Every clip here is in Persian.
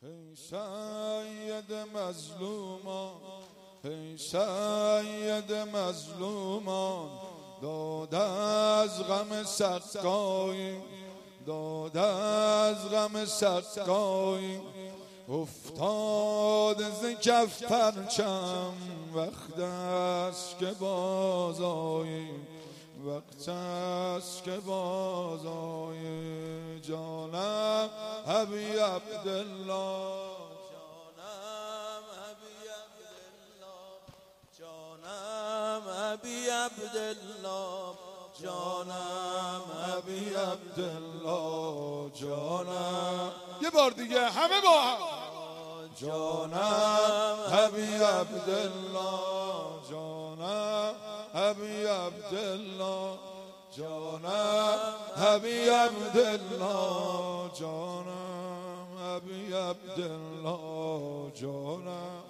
ای سید مظلومان، ای سید مظلومان، داد از غم سقایی، داد از غم سقایی. افتاد ز کف پرچم، وقت است که باز آیی، وقت است که باز آیی. جانم ابی عبدالله، جانم ابی عبدالله، جانم ابی عبدالله، جانم ابی عبدالله، جانم. یه بار دیگه همه با هم. جانم ابی عبدالله، جانم ابی عبدالله، جانم ابی عبدالله، جانم ابی عبدالله، جانم.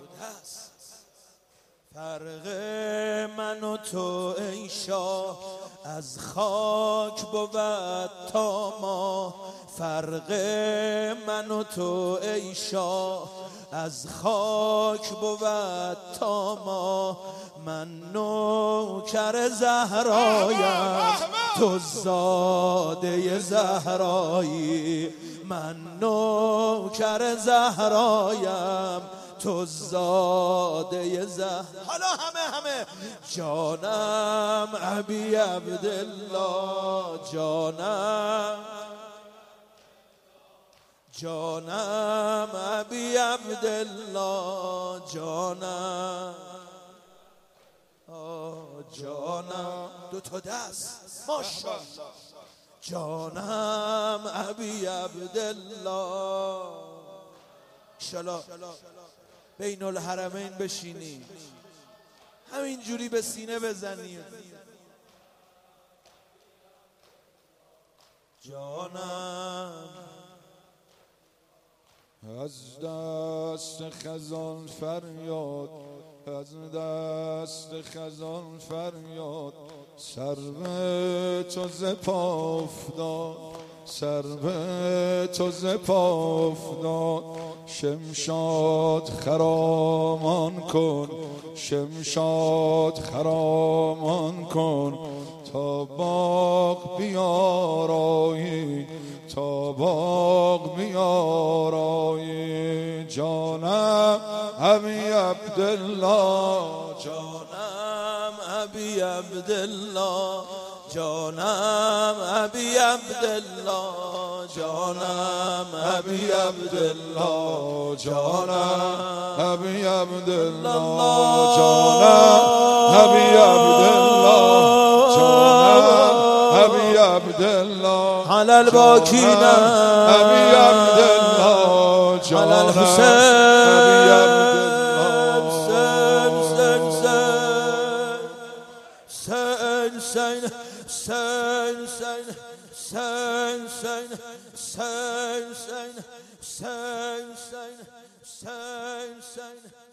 فرق من و تو ای شاه از خاک بود تا ما، فرق من و تو ای شاه از خاک بود تا ما. من نوکر زهرایم تو زاده زهرایی، من نوکر زهرایم تو زاده زهر. حالا همه جانم ابی عبدالله، جانم جانم ابی عبدالله، جانم جانم. دو تا دست ماشاءالله. جانم ابی عبدالله. انشالله بین الحرمین بشینی همین جوری به سینه بزنی. جانم از دست خزان فریاد، از دست خزان فریاد، سرو تو ز پا افتاد، سرو تو ز پا افتاد. شمشاد خرامان کن، شمشاد خرامان کن، تا باغ بیارایی، تا باغ بیارایی. جانم ابی عبدالله، جانم ابی عبدالله، جانم ابی عبدالله، جانم ابی عبدالله، جانم ابی عبدالله، جانم ابی عبدالله، جانم ابی عبدالله، علی الباکین ابی عبدالله، علی الحسین، ابی عبدالله. Sein.